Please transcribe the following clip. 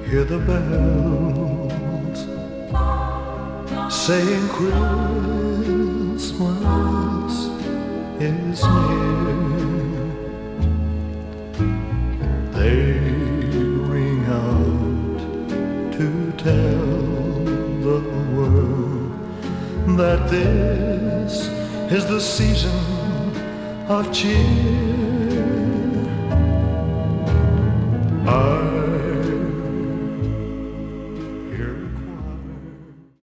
hear the bells saying Christmas is near. They ring out to tell the world that this is the season of cheer.